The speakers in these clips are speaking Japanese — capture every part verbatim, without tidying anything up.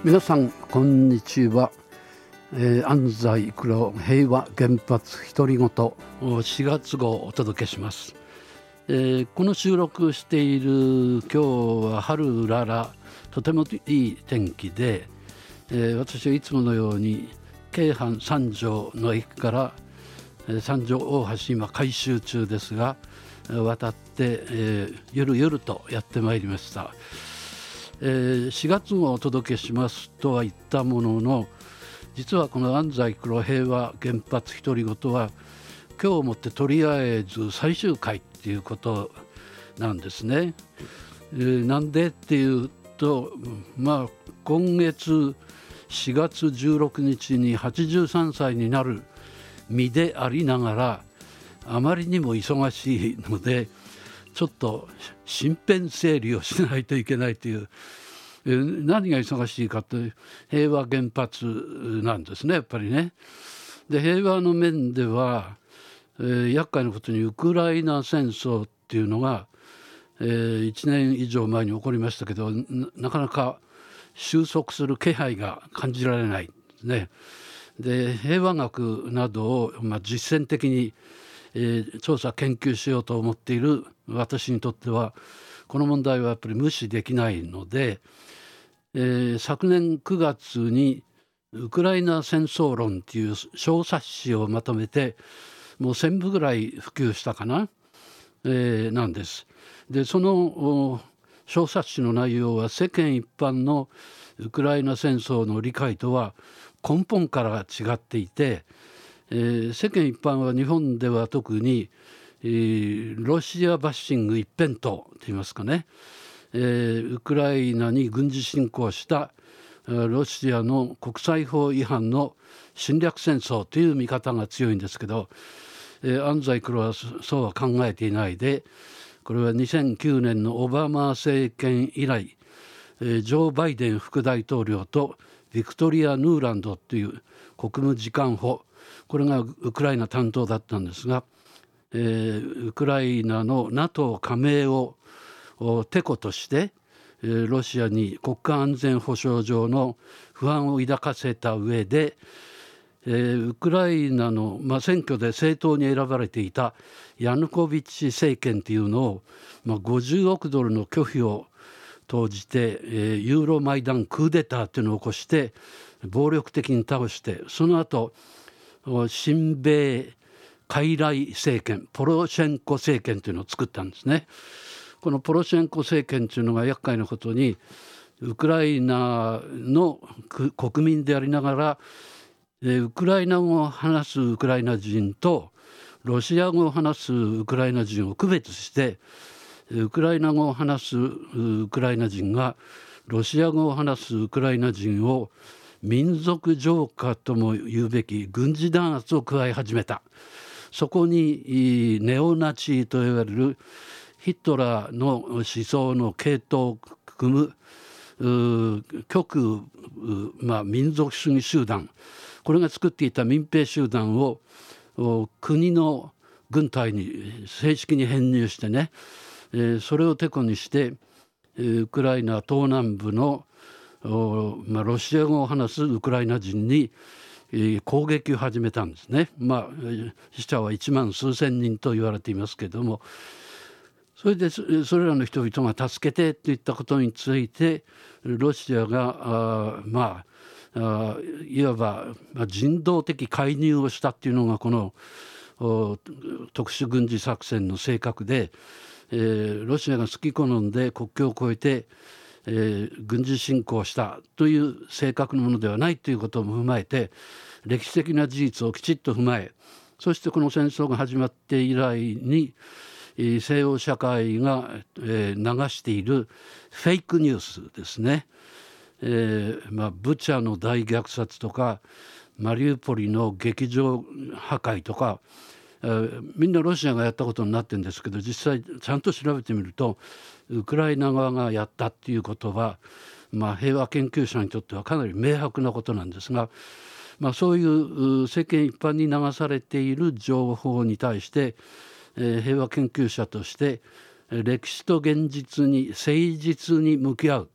皆さんこんにちは、えー、安西黒平和原発独り言しがつ号をお届けします。えー、この収録している今日は春うらら、とてもいい天気で、えー、私はいつものように京阪三条の駅から、えー、三条大橋今改修中ですが渡って、えー、ゆるゆるとやってまいりました。えー、しがつ号をお届けしますとは言ったものの、実はこの安西黒平和原発独り言は今日をもってとりあえず最終回っていうことなんですね。えー、なんでっていうと、まあ今月しがつじゅうろくにちにはちじゅうさんさいになる身でありながらあまりにも忙しいのでちょっと身辺整理をしないといけないという、えー、何が忙しいかという平和原発なんですね、やっぱりね。で平和の面では、えー、厄介なことにウクライナ戦争っていうのが、えー、いちねん以上前に起こりましたけど な, なかなか収束する気配が感じられないですね。で平和学などを、まあ、実践的にえー、調査研究しようと思っている私にとってはこの問題はやっぱり無視できないので、えー、昨年くがつにウクライナ戦争論という小冊子をまとめてもうせんぶぐらい普及したかな、えー、なんです。でその小冊子の内容は世間一般のウクライナ戦争の理解とは根本から違っていて、えー、世間一般は日本では特に、えー、ロシアバッシング一辺倒といいますかね、えー、ウクライナに軍事侵攻したロシアの国際法違反の侵略戦争という見方が強いんですけど、えー、安西黒はそうは考えていないで、これはにせんきゅうねんのオバマ政権以来、えー、ジョー・バイデン副大統領とビクトリア・ヌーランドという国務次官補、これがウクライナ担当だったんですが、えー、ウクライナの ナトー 加盟をてことして、えー、ロシアに国家安全保障上の不安を抱かせた上で、えー、ウクライナの、まあ、選挙で政党に選ばれていたヤヌコビッチ政権というのを、まあ、ごじゅうおくドルの拒否を投じて、えー、ユーロマイダンクーデターというのを起こして暴力的に倒して、その後親米傀儡政権ポロシェンコ政権というのを作ったんですね。このポロシェンコ政権というのが厄介なことに、ウクライナの国民でありながらウクライナ語を話すウクライナ人とロシア語を話すウクライナ人を区別して、ウクライナ語を話すウクライナ人がロシア語を話すウクライナ人を民族浄化とも言うべき軍事弾圧を加え始めた。そこにネオナチといわれるヒトラーの思想の系統を組む極右、まあ、民族主義集団、これが作っていた民兵集団を国の軍隊に正式に編入してね、それをてこにしてウクライナ東南部のまあ、ロシア語を話すウクライナ人に攻撃を始めたんですね。まあ、死者はいちまんすうせんにんと言われていますけれども、それでそれらの人々が助けてといったことについてロシアがあ、まあ、あいわば人道的介入をしたっていうのがこの特殊軍事作戦の性格で、えー、ロシアが好き好んで国境を越えてえー、軍事侵攻したという正確なものではないということも踏まえて、歴史的な事実をきちっと踏まえ、そしてこの戦争が始まって以来に、えー、西欧社会が、えー、流しているフェイクニュースですね、えーまあ、ブチャの大虐殺とかマリウポリの劇場破壊とか、えー、みんなロシアがやったことになってるんですけど、実際ちゃんと調べてみるとウクライナ側がやったっていうことは、まあ、平和研究者にとってはかなり明白なことなんですが、まあ、そういう世間一般に流されている情報に対して、えー、平和研究者として歴史と現実に誠実に向き合う、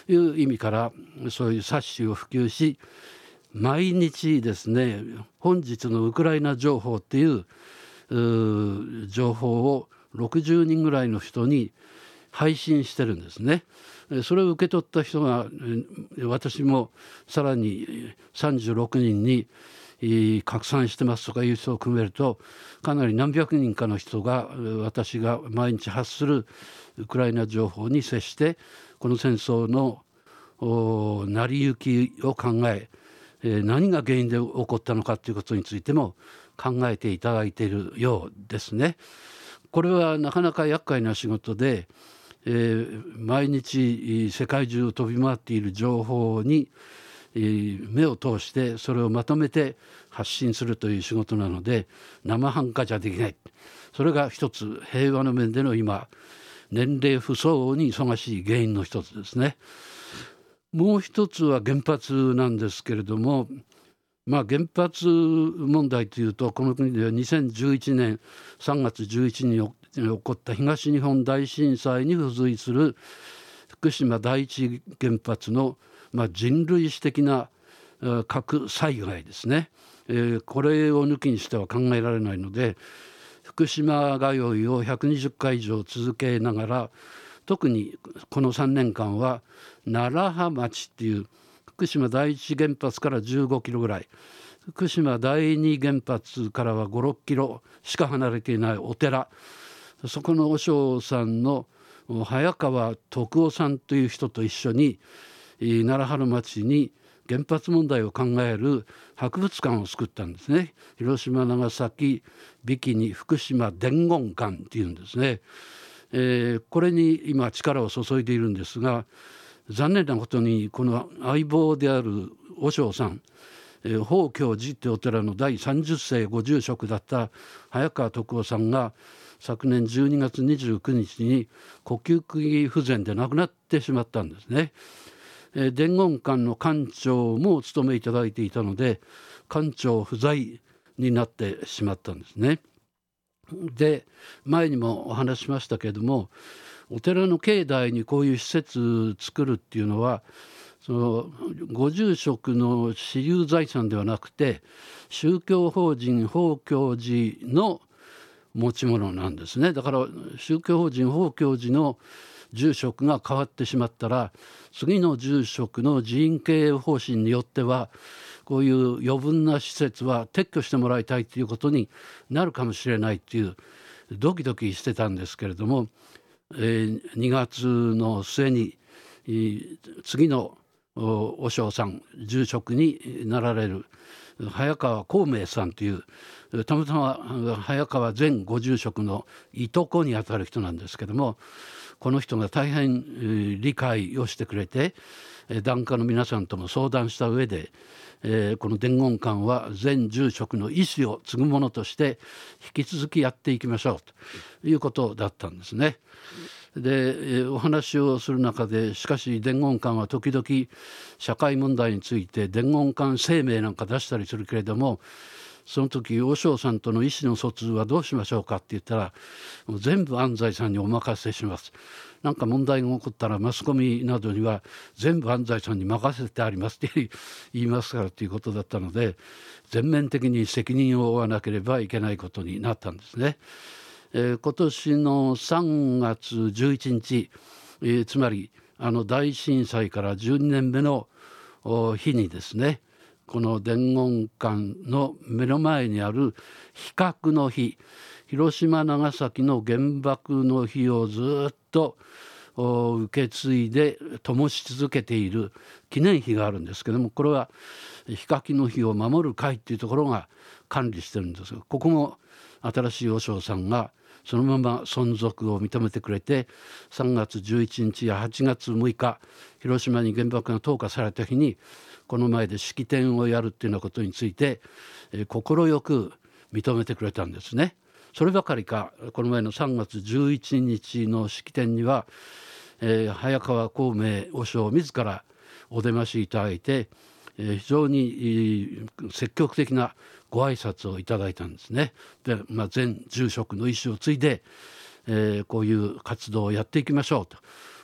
いう意味からそういう冊子を普及し、毎日ですね、本日のウクライナ情報っていう情報をろくじゅうにんぐらいの人に配信してるんですね。それを受け取った人が私もさらにさんじゅうろくにんに拡散してますとかいう人を組めると、かなり何百人かの人が私が毎日発するウクライナ情報に接して、この戦争の成り行きを考え、何が原因で起こったのかということについても考えていただいているようですね。これはなかなか厄介な仕事で、えー、毎日世界中を飛び回っている情報に、えー、目を通してそれをまとめて発信するという仕事なので、生半可じゃできない。それが一つ平和の面での今年齢不相応に忙しい原因の一つですね。もう一つは原発なんですけれども、まあ、原発問題というと、この国ではにせんじゅういちねんさんがつじゅういちにちに起こった東日本大震災に付随する福島第一原発の、まあ、人類史的な核災害ですね、えー、これを抜きにしては考えられないので、福島通いをひゃくにじゅっかい以上続けながら、特にこのさんねんかんは楢葉町っていう福島第一原発からじゅうごキロぐらい、福島第二原発からはご、ろっキロしか離れていないお寺、そこの和尚さんの早川徳夫さんという人と一緒に楢葉町に原発問題を考える博物館を作ったんですね。広島、長崎、ビキニ、福島伝言館っていうんですね。えー、これに今力を注いでいるんですが、残念なことにこの相棒である和尚さん、えー、法教寺ってお寺の第さんじゅっせいご住職だった早川徳夫さんが昨年じゅうにがつにじゅうくにちに呼吸器不全で亡くなってしまったんですね。えー、伝言館の館長もお務めいただいていたので、館長不在になってしまったんですね。で、前にもお話ししましたけれども、お寺の境内にこういう施設作るっていうのは、そのご住職の私有財産ではなくて、宗教法人法教寺の持ち物なんですね。だから宗教法人法教寺の住職が変わってしまったら、次の住職の寺院経営方針によってはこういう余分な施設は撤去してもらいたいということになるかもしれないというドキドキしてたんですけれども、えー、にがつの末に次の和尚さん、住職になられる早川孔明さんという、たまたま早川前ご住職のいとこにあたる人なんですけども、この人が大変理解をしてくれて、檀家の皆さんとも相談した上で、えー、この伝言館は前住職の意思を継ぐものとして引き続きやっていきましょうということだったんですね。で、お話をする中で、しかし伝言館は時々社会問題について伝言館声明なんか出したりするけれども、その時和尚さんとの意思の疎通はどうしましょうかって言ったら、もう全部安西さんにお任せします、なんか問題が起こったらマスコミなどには全部安西さんに任せてありますって言いますからということだったので、全面的に責任を負わなければいけないことになったんですね。えー、今年のさんがつじゅういちにち、えー、つまりあの大震災からじゅうにねんめの日にですね、この伝言館の目の前にある被爆の日、広島長崎の原爆の日をずっと受け継いで灯し続けている記念碑があるんですけども、これは被爆の日を守る会っていうところが管理してるんですが、ここも新しい和尚さんがそのまま存続を認めてくれて、さんがつじゅういちにちやはちがつむいか、広島に原爆が投下された日にこの前で式典をやるっていうようなことについて快く認めてくれたんですね。そればかりか、この前のさんがつじゅういちにちの式典には、えー、早川孔明和尚自らお出ましいただいて、えー、非常に積極的なご挨拶をいただいたんですね。で、まあ、前住職の意思を継いで、えー、こういう活動をやっていきましょう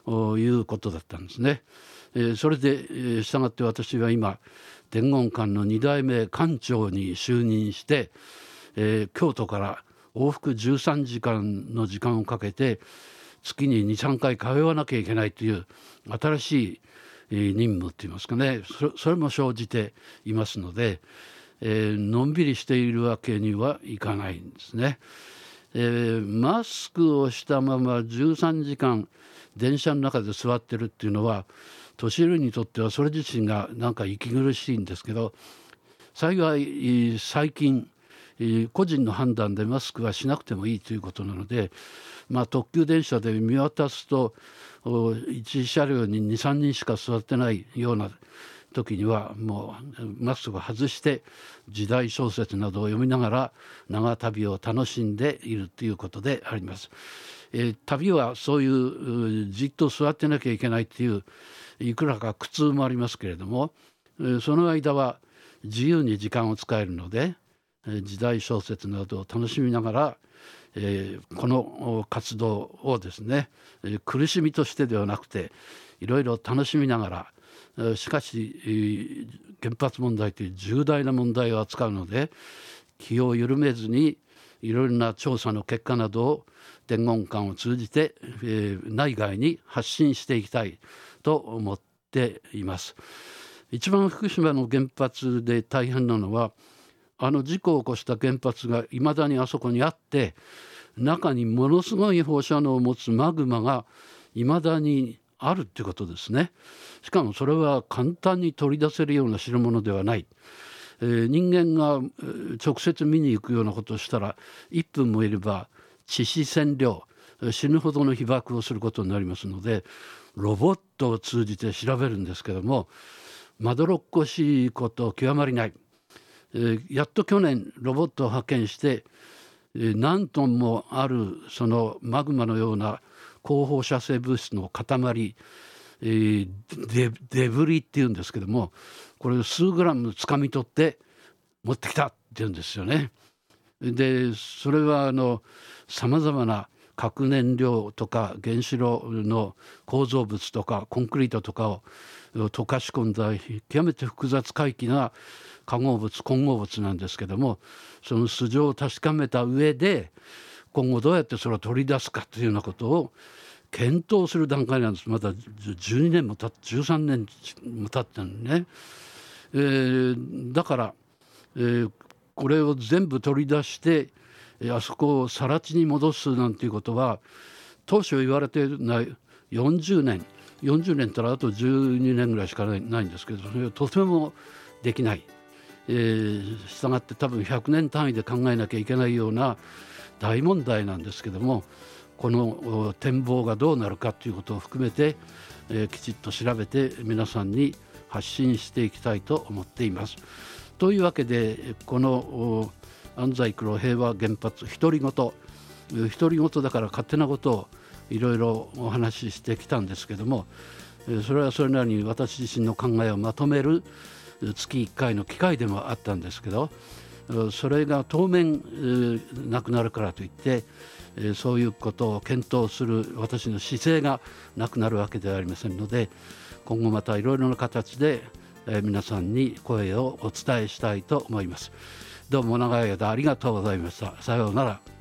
いうことだったんですね。えー、それで、えー、従って私は今伝言館のに代目館長に就任して、えー、京都から往復じゅうさんじかんの時間をかけて月に にさんかい通わなきゃいけないという新しい、えー、任務っていいますかね、そ、それも生じていますので、えー、のんびりしているわけにはいかないんですね。えー、マスクをしたままじゅうさんじかん電車の中で座ってるっていうのは年寄りにとってはそれ自身がなんか息苦しいんですけど、幸い最近個人の判断でマスクはしなくてもいいということなので、まあ、特急電車で見渡すといち車両に にさんにんしか座ってないような時にはもうマスクを外して時代小説などを読みながら長旅を楽しんでいるということであります。えー、旅はそういうじっと座ってなきゃいけないっていういくらか苦痛もありますけれども、えー、その間は自由に時間を使えるので、えー、時代小説などを楽しみながら、えー、この活動をですね、えー、苦しみとしてではなくていろいろ楽しみながら、しかし原発問題という重大な問題を扱うので気を緩めずにいろいろな調査の結果などを伝言館を通じて、えー、内外に発信していきたいと思っています。一番福島の原発で大変なのはあの事故を起こした原発がいまだにあそこにあって中にものすごい放射能を持つマグマがいまだにあるってことですね。しかもそれは簡単に取り出せるような代物ではない、えー、人間が直接見に行くようなことをしたらいっぷんもいれば致死線量死ぬほどの被爆をすることになりますのでロボットを通じて調べるんですけどもまどろっこしいこと極まりない、えー、やっと去年ロボットを派遣して、えー、何トンもあるそのマグマのような高放射性物質の塊、えー、デ, デブリっていうんですけどもこれを数グラムつかみ取って持ってきたっていうんですよね。でそれはあのさまざまな核燃料とか原子炉の構造物とかコンクリートとかを溶かし込んだ極めて複雑怪奇な化合物混合物なんですけどもその素性を確かめた上で今後どうやってそれを取り出すかというようなことを検討する段階なんです。まだじゅうにねんも経ってじゅうさんねんも経ってるのね、えー、だから、えー、これを全部取り出してあそこを更地に戻すなんていうことは当初言われているのはよんじゅうねんよんじゅうねんったらあとじゅうにねんぐらいしかないんですけどそれはとてもできない、えー、したがって多分ひゃくねん単位で考えなきゃいけないような大問題なんですけどもこの展望がどうなるかということを含めて、えー、きちっと調べて皆さんに発信していきたいと思っています。というわけでこの安西黒平和原発独り言独り言だから勝手なことをいろいろお話ししてきたんですけどもそれはそれなりに私自身の考えをまとめる月いっかいの機会でもあったんですけどそれが当面なくなるからといってそういうことを検討する私の姿勢がなくなるわけではありませんので今後またいろいろな形で皆さんに声をお伝えしたいと思います。どうも長い間ありがとうございました。さようなら。